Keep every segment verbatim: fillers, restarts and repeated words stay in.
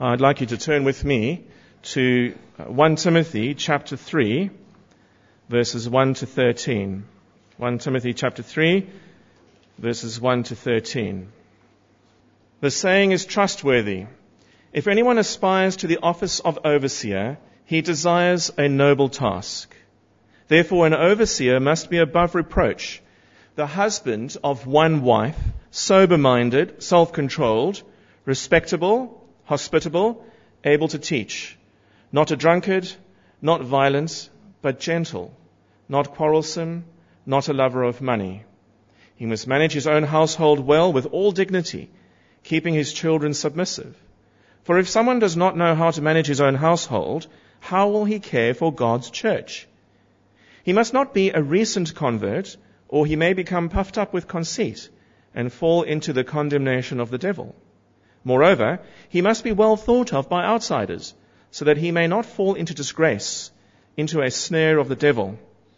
I'd like you to turn with me to First Timothy chapter three, verses one to thirteen. First Timothy chapter three, verses one to thirteen. The saying is trustworthy. If anyone aspires to the office of overseer, he desires a noble task. Therefore, an overseer must be above reproach, the husband of one wife, sober-minded, self-controlled, respectable, hospitable, able to teach, not a drunkard, not violent, but gentle, not quarrelsome, not a lover of money. He must manage his own household well with all dignity, keeping his children submissive. For if someone does not know how to manage his own household, how will he care for God's church? He must not be a recent convert, or he may become puffed up with conceit and fall into the condemnation of the devil. Moreover, he must be well thought of by outsiders, so that he may not fall into disgrace, into a snare of the devil.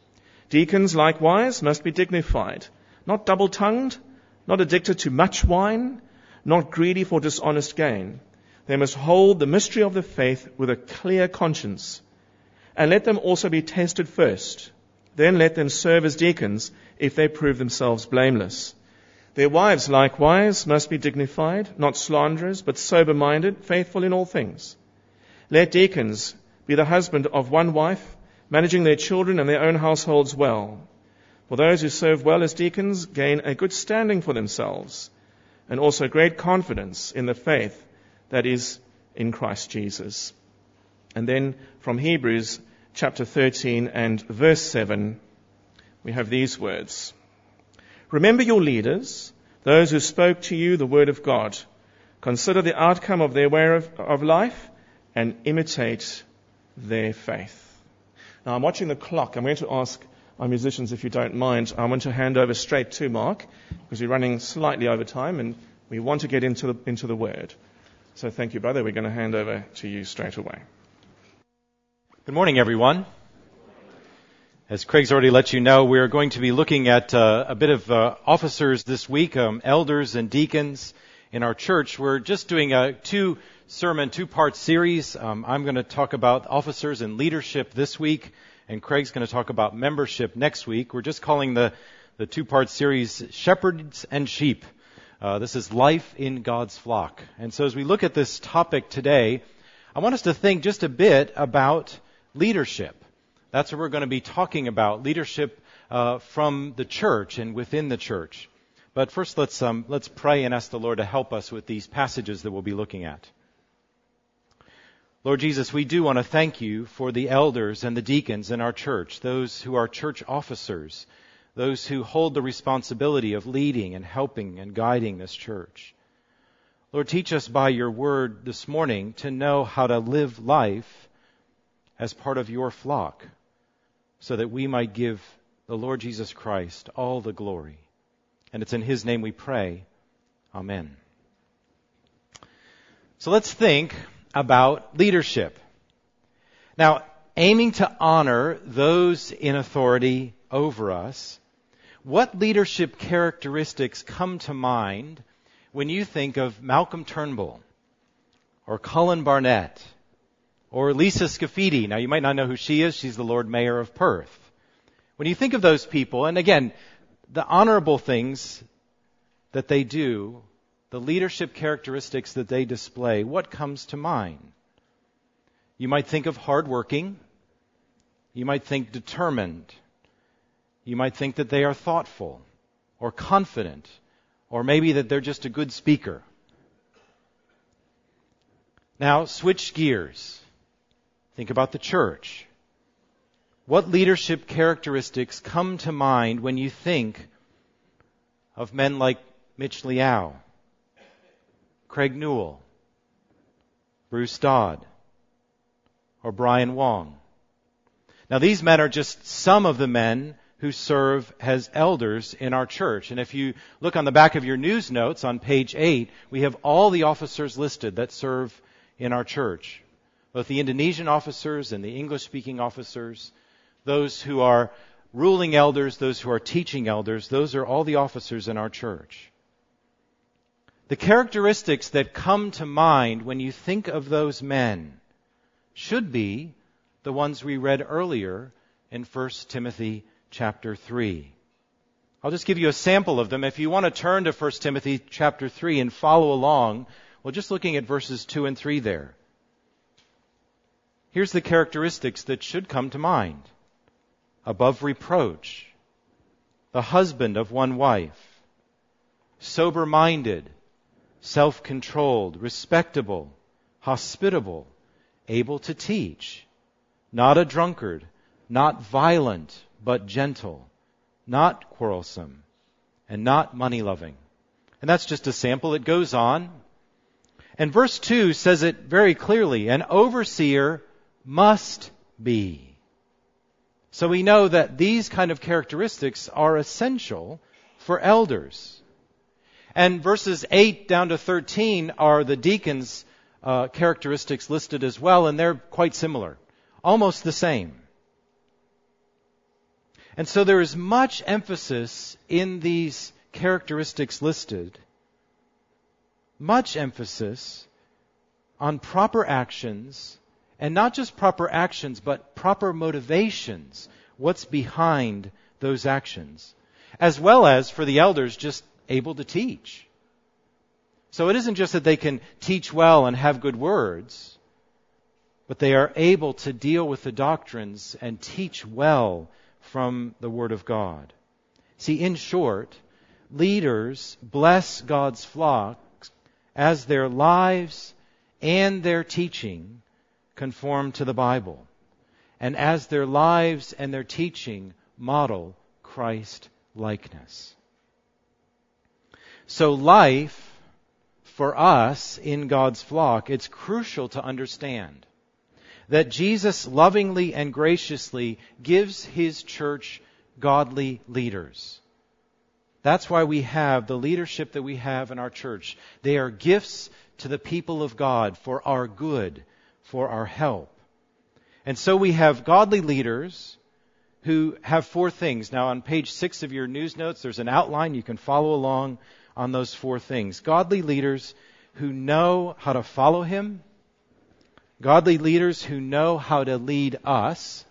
Deacons likewise must be dignified, not double-tongued, not addicted to much wine, not greedy for dishonest gain. They must hold the mystery of the faith with a clear conscience. And let them also be tested first. Then let them serve as deacons if they prove themselves blameless. Their wives likewise must be dignified, not slanderers, but sober-minded, faithful in all things. Let deacons be the husband of one wife, managing their children and their own households well. For those who serve well as deacons gain a good standing for themselves, and also great confidence in the faith that is in Christ Jesus. And then from Hebrews chapter thirteen and verse seven, we have these words. Remember your leaders, those who spoke to you the word of God. Consider the outcome of their way of, of life and imitate their faith. Now I'm watching the clock. I'm going to ask our musicians, if you don't mind, I want to hand over straight to Mark because we're running slightly over time and we want to get into the, into the word. So thank you, brother. We're going to hand over to you straight away. Good morning, everyone. As Craig's already let you know, we're going to be looking at uh, a bit of uh, officers this week, um, elders and deacons in our church. We're just doing a two sermon, two-part series. Um, I'm going to talk about officers and leadership this week, and Craig's going to talk about membership next week. We're just calling the, the two-part series Shepherds and Sheep. Uh, this is life in God's flock. And so as we look at this topic today, I want us to think just a bit about leadership. That's what we're going to be talking about, leadership uh, from the church and within the church. But first let's um, let's pray and ask the Lord to help us with these passages that we'll be looking at. Lord Jesus, we do want to thank you for the elders and the deacons in our church, those who are church officers, those who hold the responsibility of leading and helping and guiding this church. Lord, teach us by your word this morning to know how to live life as part of your flock, so that we might give the Lord Jesus Christ all the glory. And it's in his name we pray. Amen. So let's think about leadership. Now, aiming to honor those in authority over us, what leadership characteristics come to mind when you think of Malcolm Turnbull or Colin Barnett or Lisa Scafidi? Now, you might not know who she is. She's the Lord Mayor of Perth. When you think of those people, and again, the honorable things that they do, the leadership characteristics that they display, what comes to mind? You might think of hardworking. You might think determined. You might think that they are thoughtful or confident, or maybe that they're just a good speaker. Now, switch gears. Think about the church. What leadership characteristics come to mind when you think of men like Mitch Liao, Craig Newell, Bruce Dodd, or Brian Wong? Now, these men are just some of the men who serve as elders in our church. And if you look on the back of your news notes on page eight, we have all the officers listed that serve in our church. Both the Indonesian officers and the English-speaking officers, those who are ruling elders, those who are teaching elders, those are all the officers in our church. The characteristics that come to mind when you think of those men should be the ones we read earlier in First Timothy chapter three. I'll just give you a sample of them. If you want to turn to First Timothy chapter three and follow along, well, just looking at verses two and three there. Here's the characteristics that should come to mind. Above reproach, the husband of one wife, sober-minded, self-controlled, respectable, hospitable, able to teach, not a drunkard, not violent, but gentle, not quarrelsome, and not money-loving. And that's just a sample. It goes on. And verse two says it very clearly, an overseer must be. So we know that these kind of characteristics are essential for elders. And verses eight down to thirteen are the deacons' uh, characteristics listed as well, and they're quite similar, almost the same. And so there is much emphasis in these characteristics listed, much emphasis on proper actions, and not just proper actions, but proper motivations, what's behind those actions, as well as for the elders just able to teach. So it isn't just that they can teach well and have good words, but they are able to deal with the doctrines and teach well from the Word of God. See, in short, leaders bless God's flock as their lives and their teaching conform to the Bible, and as their lives and their teaching model Christ likeness. So life for us in God's flock, it's crucial to understand that Jesus lovingly and graciously gives His church godly leaders. That's why we have the leadership that we have in our church. They are gifts to the people of God for our good, for our help. And so we have godly leaders who have four things. Now on page six of your news notes, there's an outline. You can follow along on those four things. Godly leaders who know how to follow Him. Godly leaders who know how to lead us.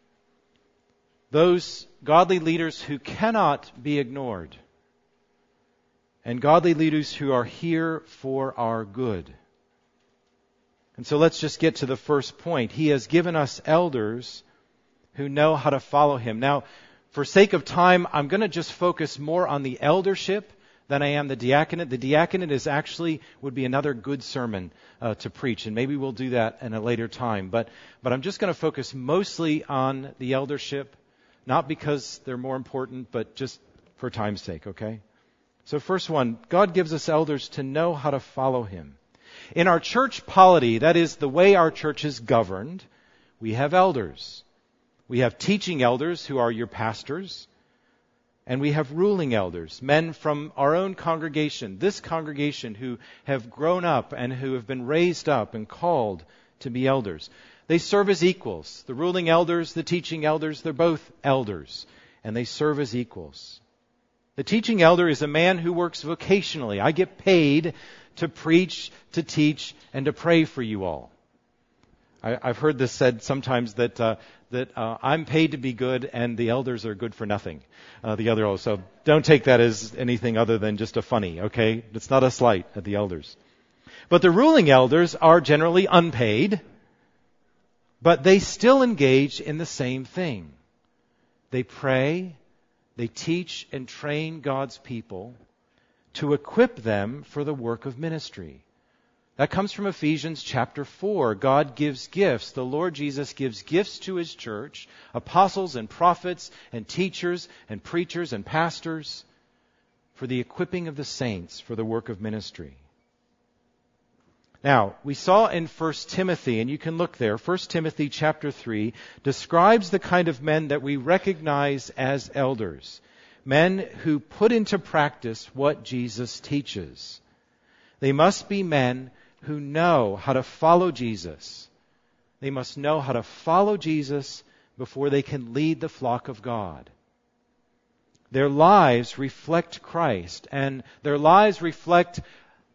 Those godly leaders who cannot be ignored. And godly leaders who are here for our good. And so let's just get to the first point. He has given us elders who know how to follow Him. Now, for sake of time, I'm going to just focus more on the eldership than I am the diaconate. The diaconate is actually, would be another good sermon uh, to preach, and maybe we'll do that in a later time. But, but I'm just going to focus mostly on the eldership, not because they're more important, but just for time's sake, okay? So first one, God gives us elders to know how to follow Him. In our church polity, that is the way our church is governed, we have elders. We have teaching elders who are your pastors, and we have ruling elders, men from our own congregation, this congregation who have grown up and who have been raised up and called to be elders. They serve as equals. The ruling elders, the teaching elders, they're both elders, and they serve as equals. The teaching elder is a man who works vocationally. I get paid to preach, to teach, and to pray for you all. I, I've heard this said sometimes that uh, that uh, I'm paid to be good and the elders are good for nothing. Uh, the other also. Don't take that as anything other than just a funny, okay? It's not a slight at the elders. But the ruling elders are generally unpaid, but they still engage in the same thing. They pray, they teach and train God's people to equip them for the work of ministry. That comes from Ephesians chapter four. God gives gifts. The Lord Jesus gives gifts to His church, apostles and prophets and teachers and preachers and pastors for the equipping of the saints for the work of ministry. Now, we saw in First Timothy, and you can look there, First Timothy chapter three describes the kind of men that we recognize as elders. Men who put into practice what Jesus teaches. They must be men who know how to follow Jesus. They must know how to follow Jesus before they can lead the flock of God. Their lives reflect Christ, and their lives reflect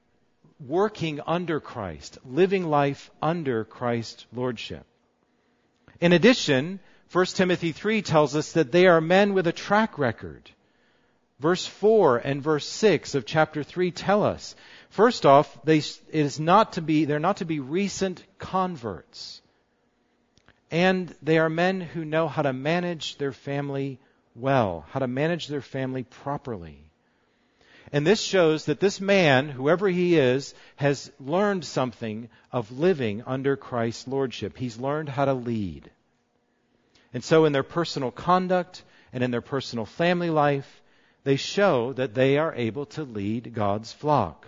working under Christ, living life under Christ's lordship. In addition, First Timothy three tells us that they are men with a track record. Verse four and verse six of chapter three tell us, first off, they, it is not to be, they're not to be recent converts. And they are men who know how to manage their family well, how to manage their family properly. And this shows that this man, whoever he is, has learned something of living under Christ's lordship. He's learned how to lead. And so in their personal conduct and in their personal family life, they show that they are able to lead God's flock.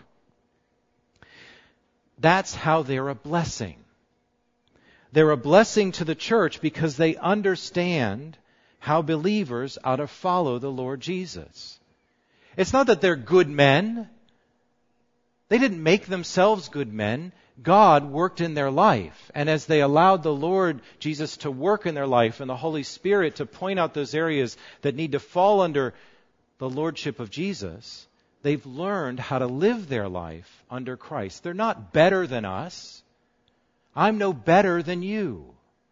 That's how they're a blessing. They're a blessing to the church because they understand how believers ought to follow the Lord Jesus. It's not that they're good men. They didn't make themselves good men. God worked in their life. And as they allowed the Lord Jesus to work in their life and the Holy Spirit to point out those areas that need to fall under the lordship of Jesus, they've learned how to live their life under Christ. They're not better than us. I'm no better than you.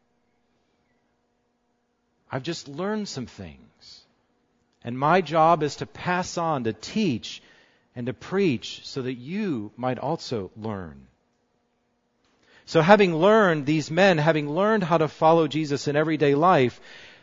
I've just learned some things. And my job is to pass on, to teach, and to preach so that you might also learn. So having learned, these men, having learned how to follow Jesus in everyday life,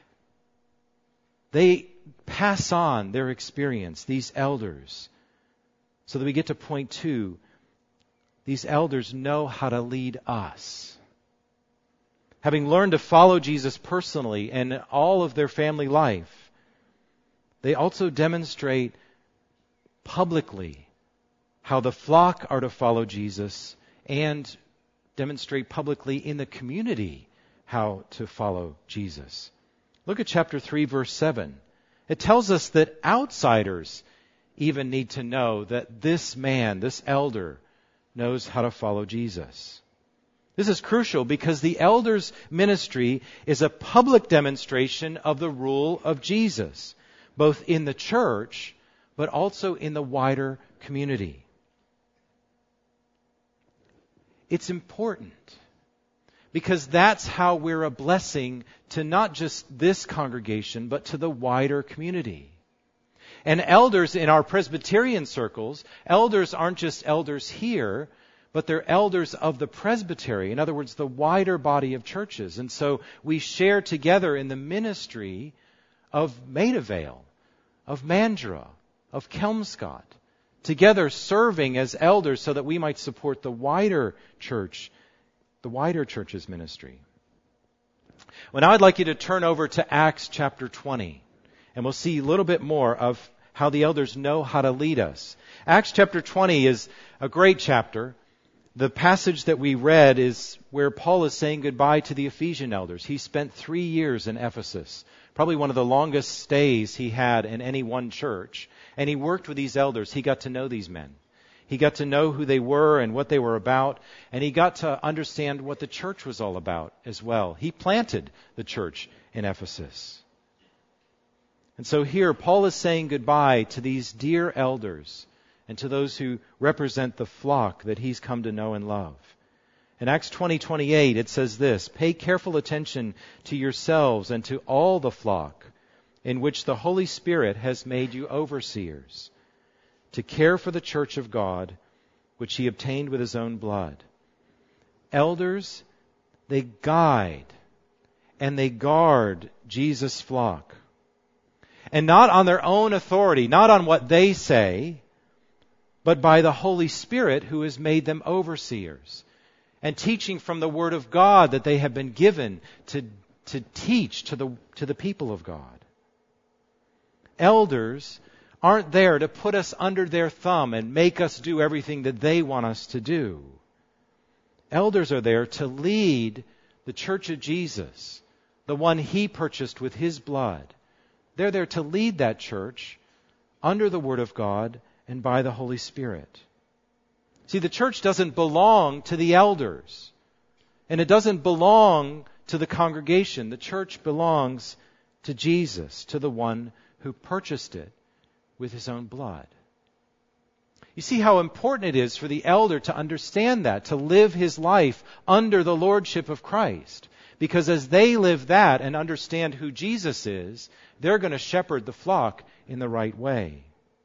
they pass on their experience, these elders. So that we get to point two, these elders know how to lead us. Having learned to follow Jesus personally and all of their family life, they also demonstrate publicly how the flock are to follow Jesus and demonstrate publicly in the community how to follow Jesus. Look at chapter three, verse seven. It tells us that outsiders even need to know that this man, this elder, knows how to follow Jesus. This is crucial because the elder's ministry is a public demonstration of the rule of Jesus, both in the church, but also in the wider community. It's important because that's how we're a blessing to not just this congregation, but to the wider community. And elders in our Presbyterian circles, elders aren't just elders here, but they're elders of the presbytery. In other words, the wider body of churches. And so we share together in the ministry of Maida Vale, of Mandurah, of Kelmscott, together serving as elders so that we might support the wider church, the wider church's ministry. Well, now I'd like you to turn over to Acts chapter twenty, and we'll see a little bit more of how the elders know how to lead us. Acts chapter twenty is a great chapter. The passage that we read is where Paul is saying goodbye to the Ephesian elders. He spent three years in Ephesus, probably one of the longest stays he had in any one church. And he worked with these elders. He got to know these men. He got to know who they were and what they were about. And he got to understand what the church was all about as well. He planted the church in Ephesus. And so here, Paul is saying goodbye to these dear elders and to those who represent the flock that he's come to know and love. In Acts twenty twenty-eight, it says this, "Pay careful attention to yourselves and to all the flock in which the Holy Spirit has made you overseers, to care for the church of God, which he obtained with his own blood." Elders, they guide and they guard Jesus' flock. And not on their own authority, not on what they say, but by the Holy Spirit who has made them overseers, and teaching from the Word of God that they have been given to, to teach to the, to the people of God. Elders aren't there to put us under their thumb and make us do everything that they want us to do. Elders are there to lead the church of Jesus, the one he purchased with his blood. They're there to lead that church under the Word of God and by the Holy Spirit. See, the church doesn't belong to the elders, and it doesn't belong to the congregation. The church belongs to Jesus, to the one who purchased it with his own blood. You see how important it is for the elder to understand that, to live his life under the lordship of Christ. Because as they live that and understand who Jesus is, they're going to shepherd the flock in the right way.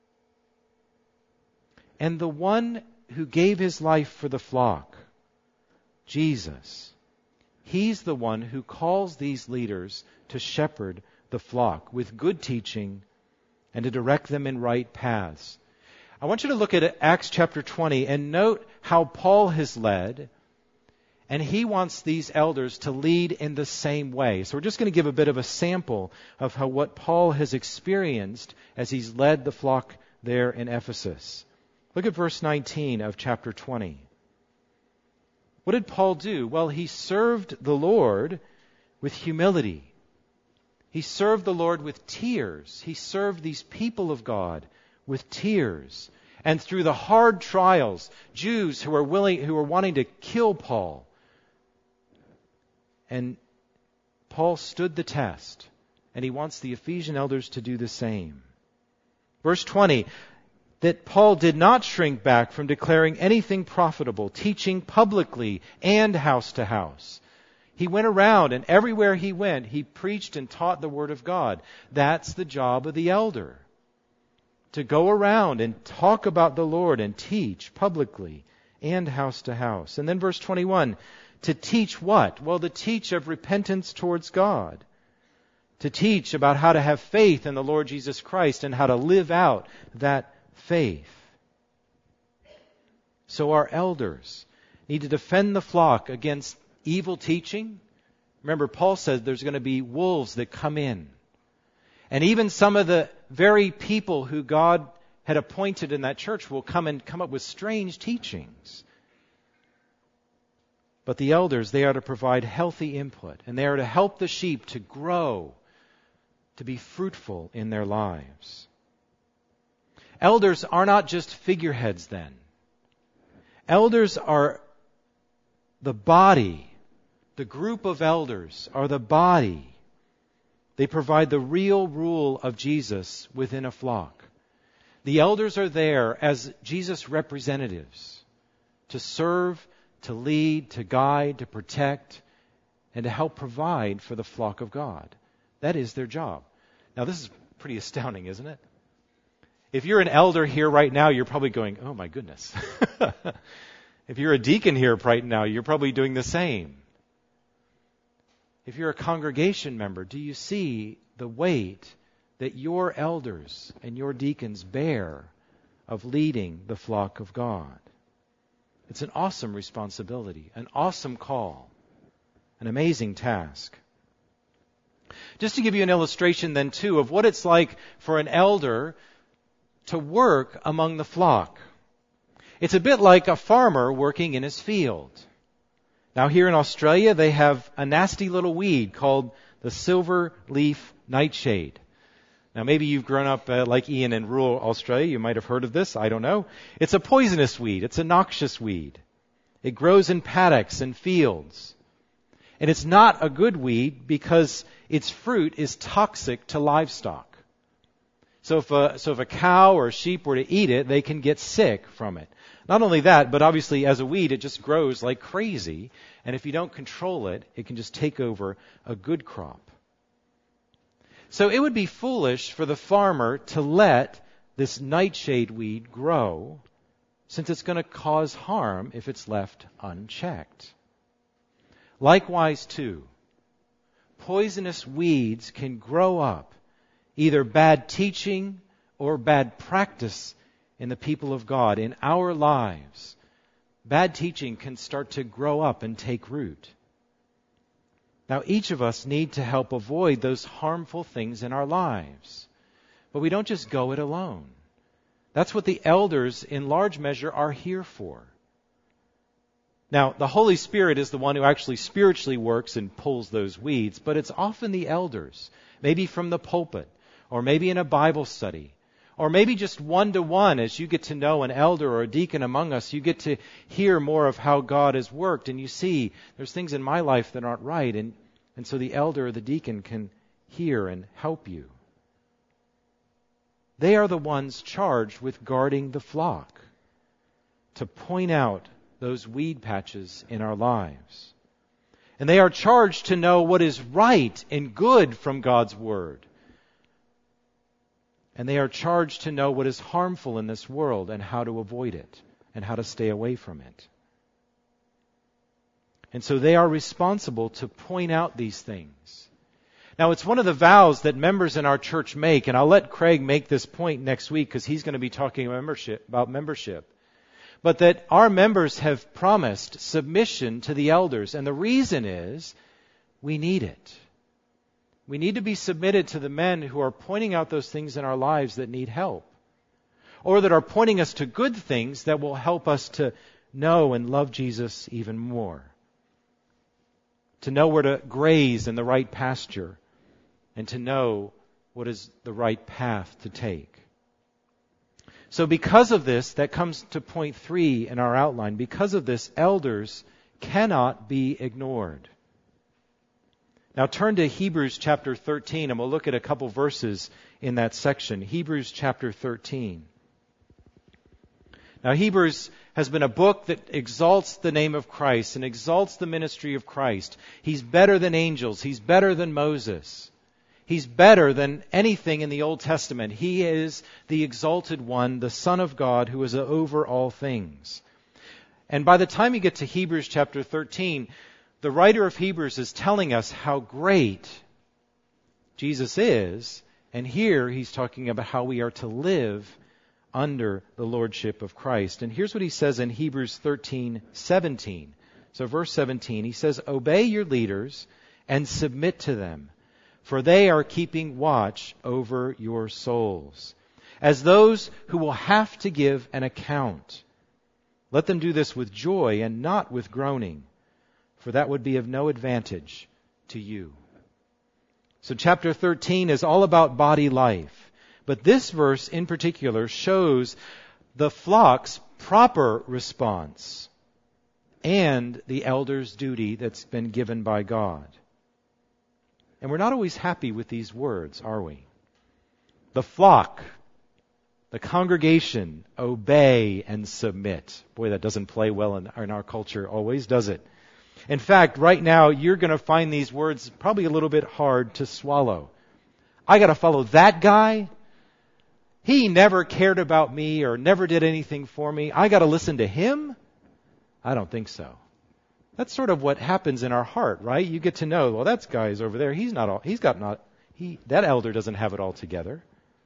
And the one who gave his life for the flock, Jesus, he's the one who calls these leaders to shepherd the flock with good teaching and to direct them in right paths. I want you to look at Acts chapter twenty and note how Paul has led, and he wants these elders to lead in the same way. So we're just going to give a bit of a sample of how what Paul has experienced as he's led the flock there in Ephesus. Look at verse nineteen of chapter twenty. What did Paul do? Well, he served the Lord with humility. He served the Lord with tears. He served these people of God with tears. And through the hard trials, Jews who were willing, who were wanting to kill Paul. And Paul stood the test. And he wants the Ephesian elders to do the same. Verse twenty, that Paul did not shrink back from declaring anything profitable, teaching publicly and house to house. He went around, and everywhere he went, he preached and taught the Word of God. That's the job of the elder. To go around and talk about the Lord and teach publicly and house to house. And then verse twenty-one, to teach what? Well, to teach of repentance towards God. To teach about how to have faith in the Lord Jesus Christ and how to live out that faith. So our elders need to defend the flock against evil teaching. Remember, Paul says there's going to be wolves that come in. And even some of the very people who God had appointed in that church will come and come up with strange teachings. But the elders, they are to provide healthy input, and they are to help the sheep to grow, to be fruitful in their lives. Elders are not just figureheads then. Elders are the body. The group of elders are the body. They provide the real rule of Jesus within a flock. The elders are there as Jesus' representatives to serve, to lead, to guide, to protect, and to help provide for the flock of God. That is their job. Now, this is pretty astounding, isn't it? If you're an elder here right now, you're probably going, oh my goodness. If you're a deacon here right now, you're probably doing the same. If you're a congregation member, do you see the weight that your elders and your deacons bear of leading the flock of God? It's an awesome responsibility, an awesome call, an amazing task. Just to give you an illustration then too of what it's like for an elder to work among the flock. It's a bit like a farmer working in his field. Now here in Australia, they have a nasty little weed called the silver leaf nightshade. Now maybe you've grown up uh, like Ian in rural Australia. You might have heard of this. I don't know. It's a poisonous weed. It's a noxious weed. It grows in paddocks and fields. And it's not a good weed because its fruit is toxic to livestock. So if a, so if a cow or a sheep were to eat it, they can get sick from it. Not only that, but obviously as a weed, it just grows like crazy. And if you don't control it, it can just take over a good crop. So it would be foolish for the farmer to let this nightshade weed grow, since it's going to cause harm if it's left unchecked. Likewise, too, poisonous weeds can grow up, either bad teaching or bad practice in the people of God, in our lives. Bad teaching can start to grow up and take root. Now, each of us need to help avoid those harmful things in our lives. But we don't just go it alone. That's what the elders, in large measure, are here for. Now, the Holy Spirit is the one who actually spiritually works and pulls those weeds, but it's often the elders, maybe from the pulpit, or maybe in a Bible study, or maybe just one-to-one as you get to know an elder or a deacon among us. You get to hear more of how God has worked, and you see there's things in my life that aren't right, and, and so the elder or the deacon can hear and help you. They are the ones charged with guarding the flock. to point out those weed patches in our lives. And they are charged to know what is right and good from God's Word. And they are charged to know what is harmful in this world and how to avoid it and how to stay away from it. And so they are responsible to point out these things. Now, it's one of the vows that members in our church make, and I'll let Craig make this point next week because he's going to be talking membership, about membership. But that our members have promised submission to the elders, and the reason is we need it. We need to be submitted to the men who are pointing out those things in our lives that need help, or that are pointing us to good things that will help us to know and love Jesus even more. To know where to graze in the right pasture, and to know what is the right path to take. So because of this, that comes to point three in our outline. Because of this, elders cannot be ignored. Now turn to Hebrews chapter thirteen, and we'll look at a couple verses in that section. Hebrews chapter thirteen. Now Hebrews has been a book that exalts the name of Christ and exalts the ministry of Christ. He's better than angels. He's better than Moses. He's better than anything in the Old Testament. He is the exalted one, the Son of God, who is over all things. And by the time you get to Hebrews chapter thirteen, the writer of Hebrews is telling us how great Jesus is. And here he's talking about how we are to live under the lordship of Christ. And here's what he says in Hebrews thirteen seventeen. So verse seventeen, he says, "Obey your leaders and submit to them, for they are keeping watch over your souls, as those who will have to give an account. Let them do this with joy and not with groaning, for that would be of no advantage to you." So chapter thirteen is all about body life. But this verse in particular shows the flock's proper response and the elder's duty that's been given by God. And we're not always happy with these words, are we? The flock, the congregation, obey and submit. Boy, that doesn't play well in, in our culture always, does it? In fact, right now, you're going to find these words probably a little bit hard to swallow. I got to follow that guy? He never cared about me or never did anything for me. I got to listen to him? I don't think so. That's sort of what happens in our heart, right? You get to know, well, that guy's over there. He's not all, he's got not, he, that elder doesn't have it all together.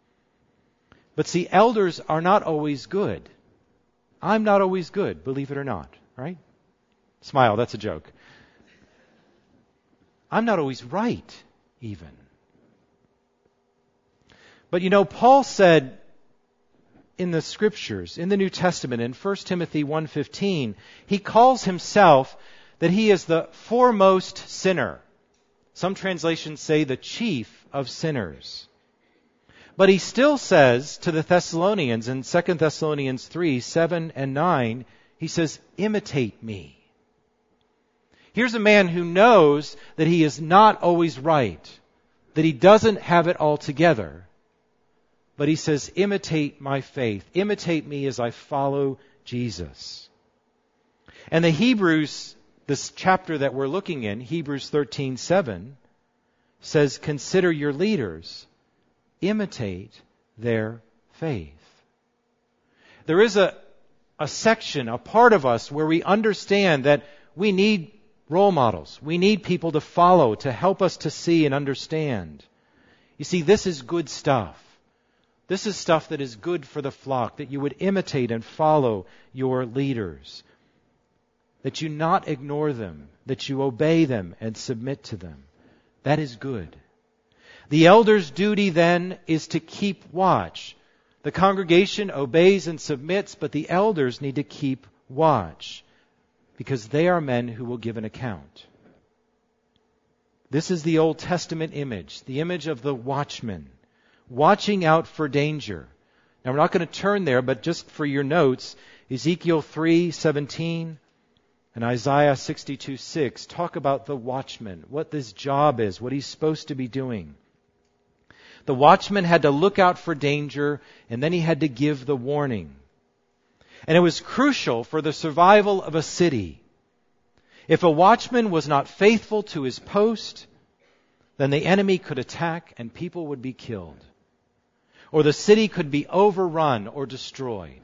But see, elders are not always good. I'm not always good, believe it or not, right? Smile, that's a joke. I'm not always right, even. But you know, Paul said in the Scriptures, in the New Testament, in First Timothy one fifteen, he calls himself that he is the foremost sinner. Some translations say the chief of sinners. But he still says to the Thessalonians in Second Thessalonians three, seven and nine, he says, imitate me. Here's a man who knows that he is not always right, that he doesn't have it all together. But he says, imitate my faith. Imitate me as I follow Jesus. And the Hebrews, this chapter that we're looking in, Hebrews thirteen seven, says, consider your leaders. Imitate their faith. There is a, a section, a part of us where we understand that we need role models. We need people to follow, to help us to see and understand. You see, this is good stuff. This is stuff that is good for the flock, that you would imitate and follow your leaders. That you not ignore them, that you obey them and submit to them. That is good. The elder's duty then is to keep watch. The congregation obeys and submits, but the elders need to keep watch, because they are men who will give an account. This is the Old Testament image, the image of the watchman, watching out for danger. Now we're not going to turn there, but just for your notes, Ezekiel three seventeen and Isaiah sixty-two six talk about the watchman, what this job is, what he's supposed to be doing. The watchman had to look out for danger, and then he had to give the warning. And it was crucial for the survival of a city. If a watchman was not faithful to his post, then the enemy could attack and people would be killed. Or the city could be overrun or destroyed.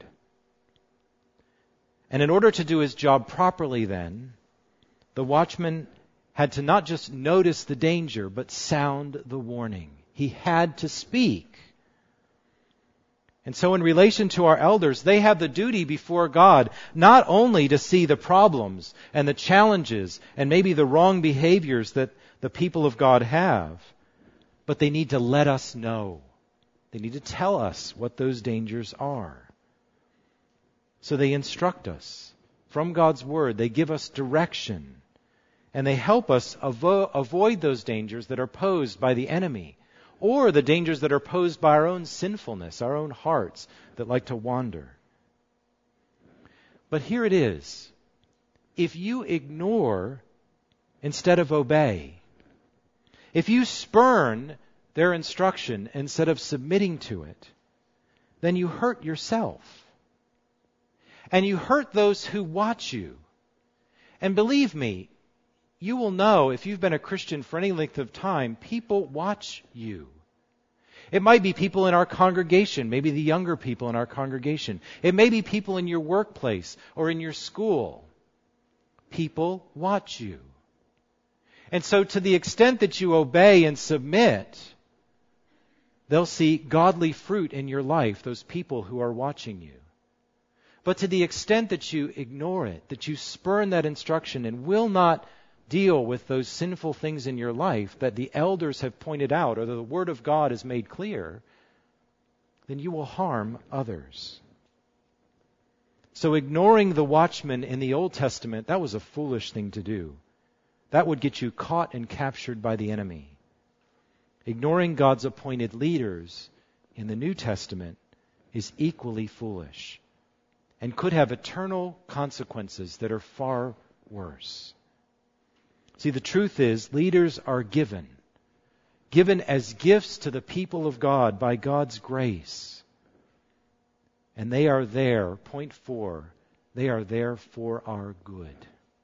And in order to do his job properly then, the watchman had to not just notice the danger, but sound the warning. He had to speak. And so in relation to our elders, they have the duty before God not only to see the problems and the challenges and maybe the wrong behaviors that the people of God have, but they need to let us know. They need to tell us what those dangers are. So they instruct us from God's Word. They give us direction. And they help us avo- avoid those dangers that are posed by the enemy, or the dangers that are posed by our own sinfulness, our own hearts that like to wander. But here it is. If you ignore instead of obey, if you spurn their instruction instead of submitting to it, then you hurt yourself. And you hurt those who watch you. And believe me, you will know, if you've been a Christian for any length of time, people watch you. It might be people in our congregation, maybe the younger people in our congregation. It may be people in your workplace or in your school. People watch you. And so to the extent that you obey and submit, they'll see godly fruit in your life, those people who are watching you. But to the extent that you ignore it, that you spurn that instruction and will not deal with those sinful things in your life that the elders have pointed out or that the Word of God has made clear, then you will harm others. So ignoring the watchman in the Old Testament, that was a foolish thing to do. That would get you caught and captured by the enemy. Ignoring God's appointed leaders in the New Testament is equally foolish and could have eternal consequences that are far worse. See, the truth is, leaders are given, given as gifts to the people of God by God's grace. And they are there, point four, they are there for our good.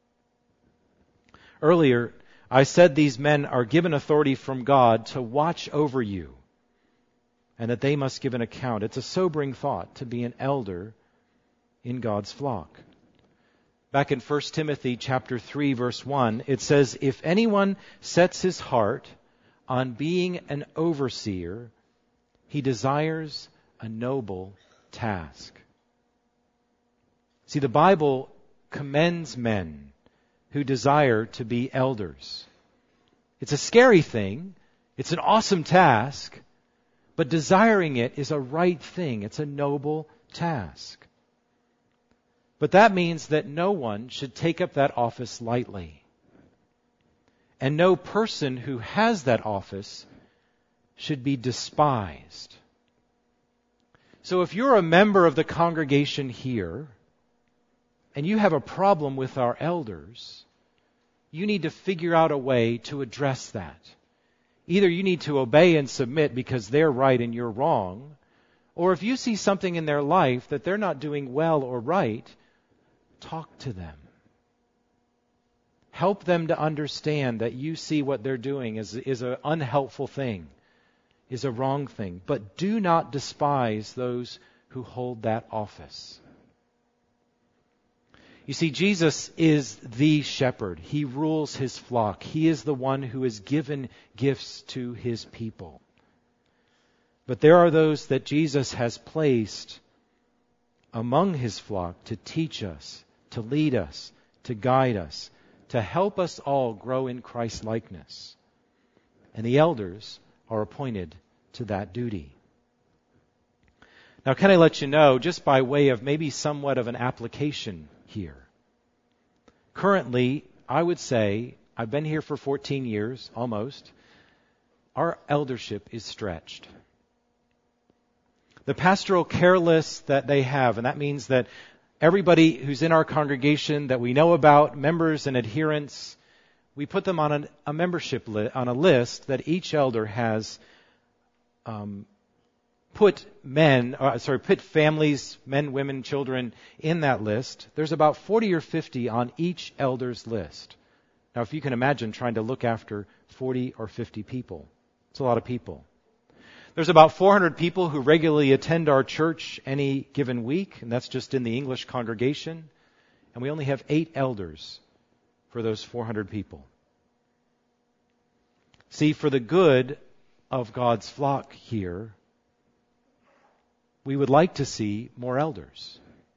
Earlier, I said these men are given authority from God to watch over you, and that they must give an account. It's a sobering thought to be an elder in God's flock. Back in First Timothy chapter three, verse one, it says, if anyone sets his heart on being an overseer, he desires a noble task. See, the Bible commends men who desire to be elders. It's a scary thing. It's an awesome task. But desiring it is a right thing. It's a noble task. But that means that no one should take up that office lightly. And no person who has that office should be despised. So if you're a member of the congregation here, and you have a problem with our elders, you need to figure out a way to address that. Either you need to obey and submit because they're right and you're wrong, or if you see something in their life that they're not doing well or right, talk to them. Help them to understand that you see what they're doing is, is an unhelpful thing, is a wrong thing. But do not despise those who hold that office. You see, Jesus is the shepherd. He rules his flock. He is the one who has given gifts to his people. But there are those that Jesus has placed among his flock to teach us, to lead us, to guide us, to help us all grow in Christ-likeness. And the elders are appointed to that duty. Now, can I let you know, just by way of maybe somewhat of an application here. Currently, I would say, I've been here for fourteen years, almost. Our eldership is stretched. The pastoral care list that they have, and that means that everybody who's in our congregation that we know about, members and adherents, we put them on an, a membership li- on a list that each elder has um, put men, uh, sorry, put families, men, women, children in that list, there's about forty or fifty on each elder's list. Now, if you can imagine trying to look after forty or fifty people, it's a lot of people. There's about four hundred people who regularly attend our church any given week, and that's just in the English congregation. And we only have eight elders for those four hundred people. See, for the good of God's flock here, we would like to see more elders.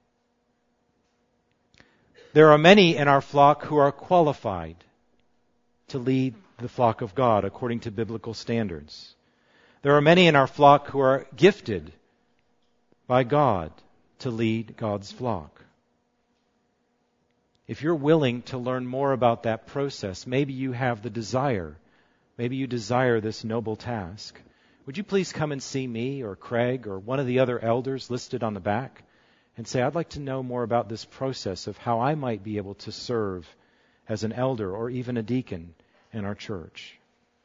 There are many in our flock who are qualified to lead the flock of God according to biblical standards. There are many in our flock who are gifted by God to lead God's flock. If you're willing to learn more about that process, maybe you have the desire, maybe you desire this noble task, would you please come and see me or Craig or one of the other elders listed on the back and say, I'd like to know more about this process of how I might be able to serve as an elder or even a deacon in our church.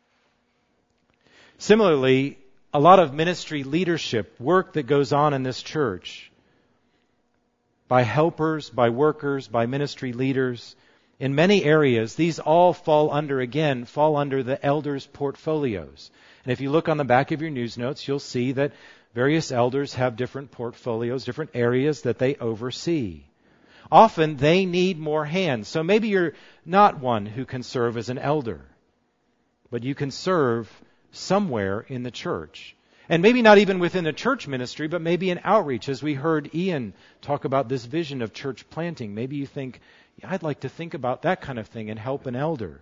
Similarly, a lot of ministry leadership work that goes on in this church by helpers, by workers, by ministry leaders, in many areas, these all fall under, again, fall under the elders' portfolios. And if you look on the back of your news notes, you'll see that various elders have different portfolios, different areas that they oversee. Often they need more hands. So maybe you're not one who can serve as an elder, but you can serve somewhere in the church. And maybe not even within the church ministry, but maybe in outreach. As we heard Ian talk about this vision of church planting, maybe you think, yeah, I'd like to think about that kind of thing and help an elder.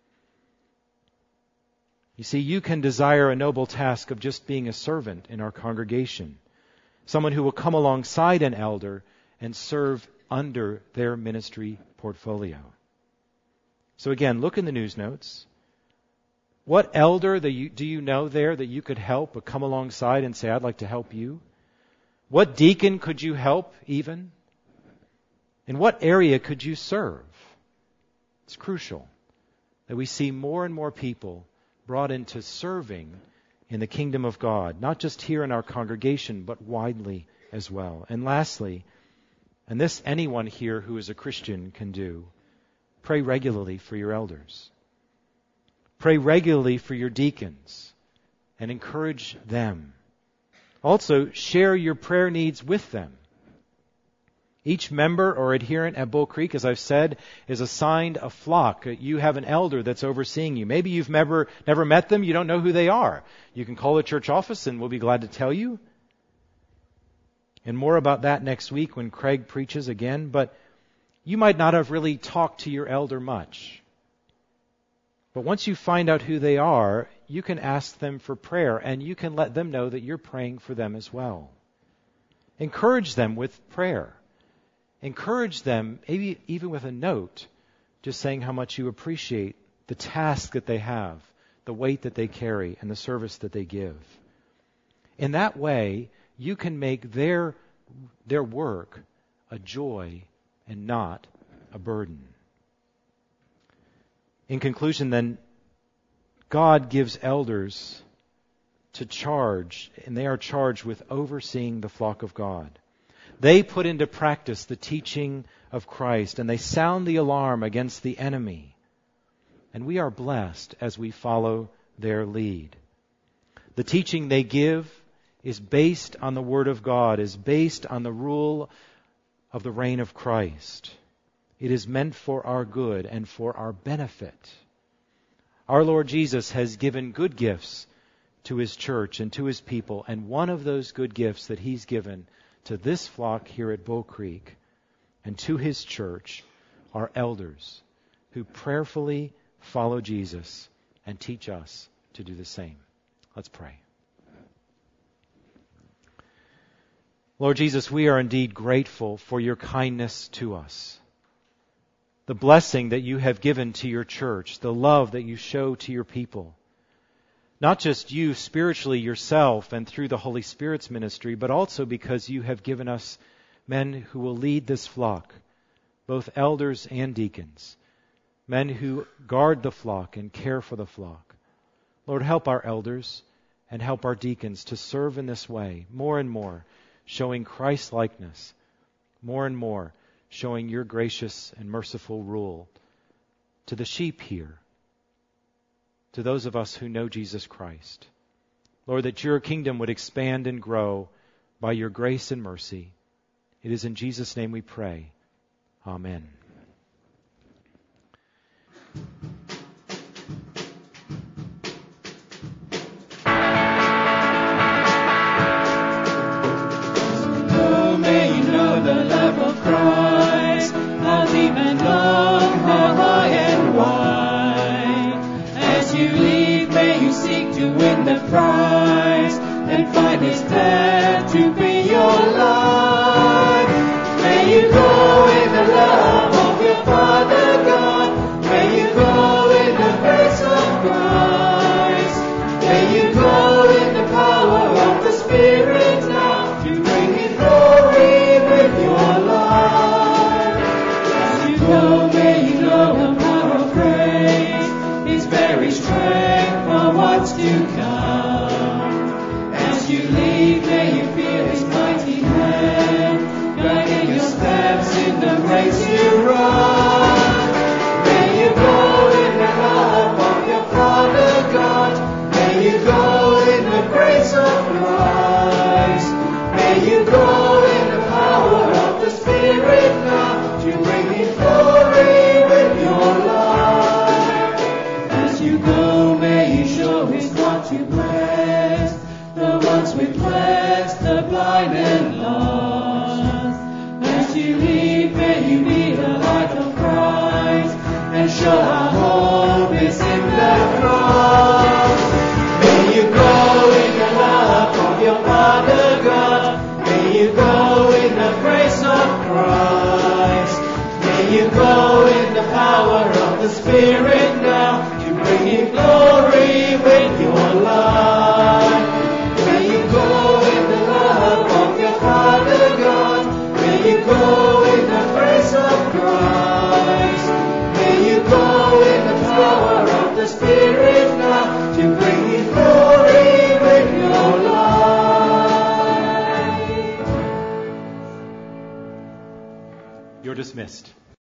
You see, you can desire a noble task of just being a servant in our congregation. Someone who will come alongside an elder and serve under their ministry portfolio. So again, look in the news notes. What elder that you, do you know there that you could help or come alongside and say, I'd like to help you? What deacon could you help even? In what area could you serve? It's crucial that we see more and more people brought into serving in the kingdom of God, not just here in our congregation, but widely as well. And lastly, and this anyone here who is a Christian can do, pray regularly for your elders. Pray regularly for your deacons and encourage them. Also, share your prayer needs with them. Each member or adherent at Bull Creek, as I've said, is assigned a flock. You have an elder that's overseeing you. Maybe you've never, never met them. You don't know who they are. You can call the church office and we'll be glad to tell you. And more about that next week when Craig preaches again. But you might not have really talked to your elder much. But once you find out who they are, you can ask them for prayer and you can let them know that you're praying for them as well. Encourage them with prayer. Encourage them, maybe even with a note, just saying how much you appreciate the task that they have, the weight that they carry, and the service that they give. In that way, you can make their, their work a joy and not a burden. In conclusion, then, God gives elders to charge, and they are charged with overseeing the flock of God. They put into practice the teaching of Christ, and they sound the alarm against the enemy. And we are blessed as we follow their lead. The teaching they give is based on the Word of God, is based on the rule of the reign of Christ. It is meant for our good and for our benefit. Our Lord Jesus has given good gifts to His church and to His people, and one of those good gifts that He's given to this flock here at Bull Creek and to His church are elders who prayerfully follow Jesus and teach us to do the same. Let's pray. Lord Jesus, we are indeed grateful for your kindness to us. The blessing that you have given to your church, the love that you show to your people. Not just you spiritually yourself and through the Holy Spirit's ministry, but also because you have given us men who will lead this flock, both elders and deacons, men who guard the flock and care for the flock. Lord, help our elders and help our deacons to serve in this way more and more, showing Christ-likeness, more and more showing your gracious and merciful rule to the sheep here, to those of us who know Jesus Christ. Lord, that your kingdom would expand and grow by your grace and mercy. It is in Jesus' name we pray. Amen. Oh, may you know the love of Christ, how deep and long, how high and wide. As you lead, may you seek to win the prize and find His path to be your life. May you go in the love of your Father God. May you go in the grace of Christ. May you go in the power of the Spirit now to bring His glory with your life. As you go, may you know the power of grace, His very strength for what's to come. As you lead, may you feel His mighty hand, guiding your steps in the race you run. May you go in the love of your Father God. May you go in the grace of Christ. May you go in the power of the Spirit now to bring His glory with your life. As you go, may you show His want to bless the ones with blessed, the blind and lost. As you lead, may you be the light of Christ and show our hope is in the cross. May you go in the love of your Father God. May you go in the grace of Christ. May you go in the power of the Spirit now to bring Him glory with your life. May you go in the love of your Father God. May you go in the grace of Christ. May you go in the power of the Spirit now to bring His glory with your life. You're dismissed.